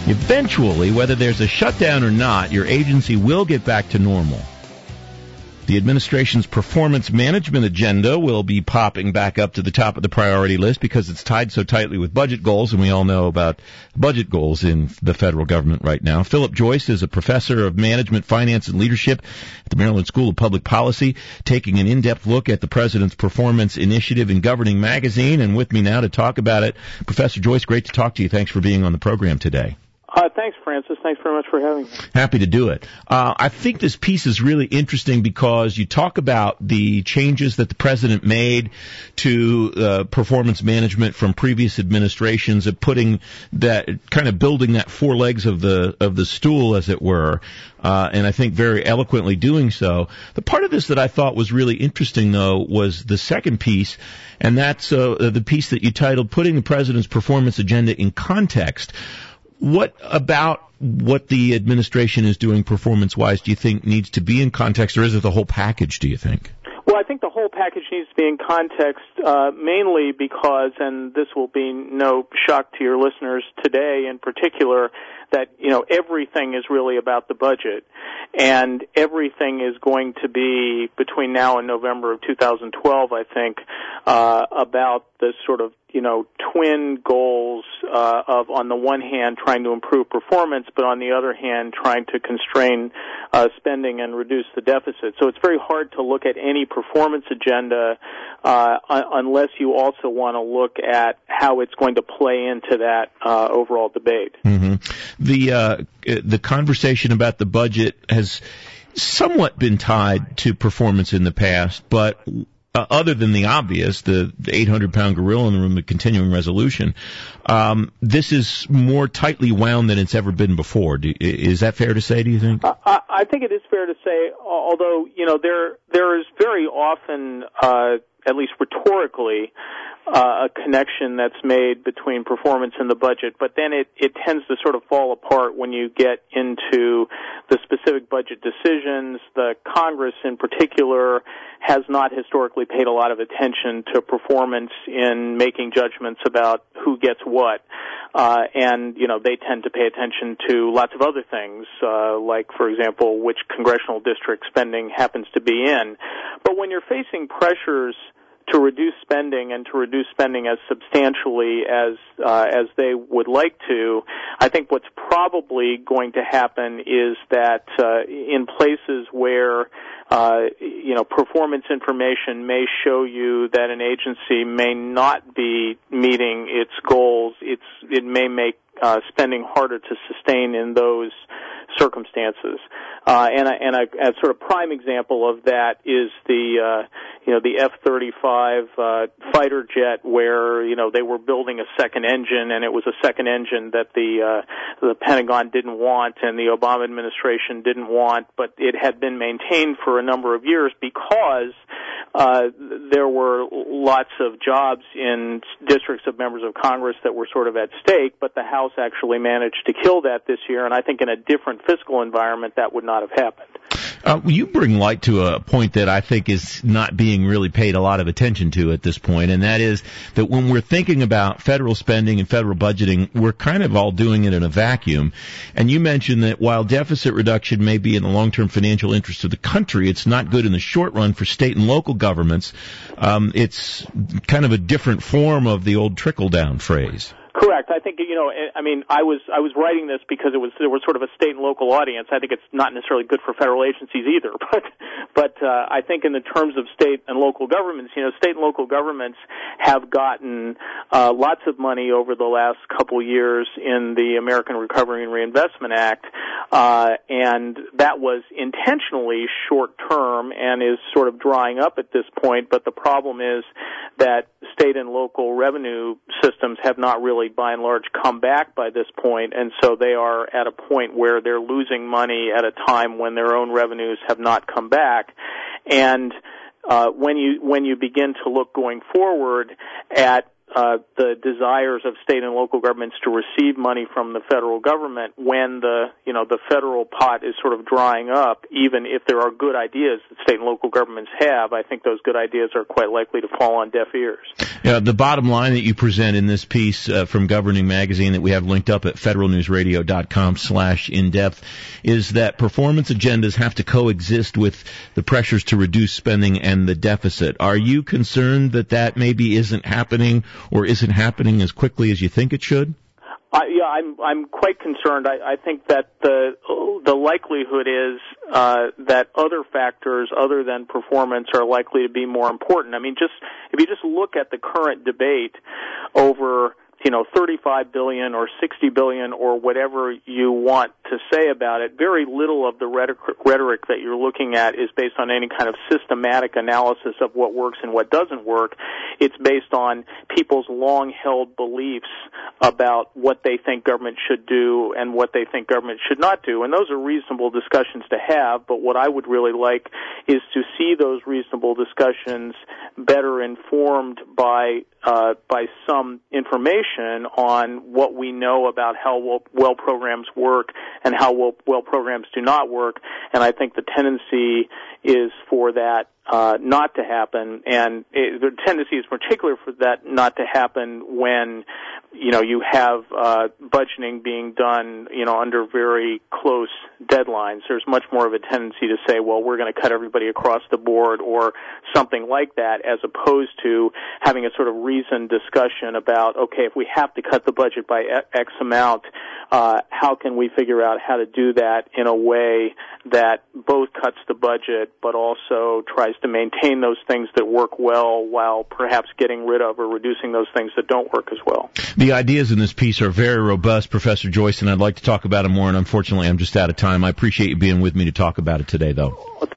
Eventually, whether there's a shutdown or not, your agency will get back to normal. The administration's performance management agenda will be popping back up to the top of the priority list because it's tied so tightly with budget goals, and we all know about budget goals in the federal government right now. Philip Joyce is a professor of management, finance, and leadership at the Maryland School of Public Policy, taking an in-depth look at the President's Performance Initiative in Governing Magazine, and with me now to talk about it. Professor Joyce, great to talk to you. Thanks for being on the program today. Thanks, Francis. Thanks very much for having me. Happy to do it. I think this piece is really interesting because you talk about the changes that the president made to performance management from previous administrations, of putting that, kind of building that four legs of the stool, as it were, and I think very eloquently doing so. The part of this that I thought was really interesting, though, was the second piece, and that's the piece that you titled "Putting the President's Performance Agenda in Context." What about what the administration is doing performance-wise do you think needs to be in context, or is it the whole package, do you think? Well, I think the whole package needs to be in context, mainly because, and this will be no shock to your listeners today in particular, that, everything is really about the budget, and everything is going to be, between now and November of 2012, I think, about the sort of, twin goals of, on the one hand, trying to improve performance, but on the other hand, trying to constrain spending and reduce the deficit. So it's very hard to look at any performance agenda unless you also want to look at how it's going to play into that overall debate. Mm-hmm. The conversation about the budget has somewhat been tied to performance in the past, but other than the obvious, the 800-pound gorilla in the room, the continuing resolution, this is more tightly wound than it's ever been before. Is that fair to say, do you think? I think it is fair to say, although, there is very often, at least rhetorically, a connection that's made between performance and the budget, but then it tends to sort of fall apart when you get into the specific budget decisions. The Congress, in particular, has not historically paid a lot of attention to performance in making judgments about who gets what. And they tend to pay attention to lots of other things, like, for example, which congressional district spending happens to be in. But when you're facing pressures to reduce spending and to reduce spending as substantially as they would like to, I think what's probably going to happen is that in places where performance information may show you that an agency may not be meeting its goals, it may make spending harder to sustain in those circumstances. And a sort of prime example of that is the F-35 fighter jet, where they were building a second engine, and it was a second engine that the Pentagon didn't want and the Obama administration didn't want, but it had been maintained for a number of years because there were lots of jobs in districts of members of Congress that were sort of at stake, but the House actually managed to kill that this year, and I think in a different fiscal environment that would not have happened. You bring light to a point that I think is not being really paid a lot of attention to at this point, and that is that when we're thinking about federal spending and federal budgeting, we're kind of all doing it in a vacuum. And you mentioned that while deficit reduction may be in the long-term financial interest of the country, it's not good in the short run for state and local governments. It's kind of a different form of the old trickle-down phrase. Correct. I think, I was writing this because there was sort of a state and local audience. I think it's not necessarily good for federal agencies either, but I think in the terms of state and local governments, state and local governments have gotten lots of money over the last couple years in the American Recovery and Reinvestment Act, and that was intentionally short-term and is sort of drying up at this point, but the problem is that state and local revenue systems have not really, by and large, come back by this point, and so they are at a point where they're losing money at a time when their own revenues have not come back. And when you begin to look going forward at the desires of state and local governments to receive money from the federal government when the federal pot is sort of drying up. Even if there are good ideas that state and local governments have, I think those good ideas are quite likely to fall on deaf ears. Yeah, the bottom line that you present in this piece from Governing Magazine that we have linked up at federalnewsradio.com/in-depth is that performance agendas have to coexist with the pressures to reduce spending and the deficit. Are you concerned that maybe isn't happening or isn't happening as quickly as you think it should? I'm quite concerned. I think that the likelihood is that other factors other than performance are likely to be more important. I mean, if you just look at the current debate over $35 billion or $60 billion or whatever you want to say about it, very little of the rhetoric that you're looking at is based on any kind of systematic analysis of what works and what doesn't work. It's based on people's long-held beliefs about what they think government should do and what they think government should not do. And those are reasonable discussions to have, but what I would really like is to see those reasonable discussions better informed by some information on what we know about how well programs work and how well programs do not work. And I think the tendency is for that not to happen, and the tendency is particular for that not to happen when you have budgeting being done under very close deadlines. There's much more of a tendency to say, well, we're going to cut everybody across the board or something like that, as opposed to having a sort of reasoned discussion about, okay, if we have to cut the budget by X amount, how can we figure out how to do that in a way that both cuts the budget but also tries to maintain those things that work well while perhaps getting rid of or reducing those things that don't work as well. The ideas in this piece are very robust, Professor Joyce, and I'd like to talk about them more, and unfortunately I'm just out of time. I appreciate you being with me to talk about it today, though.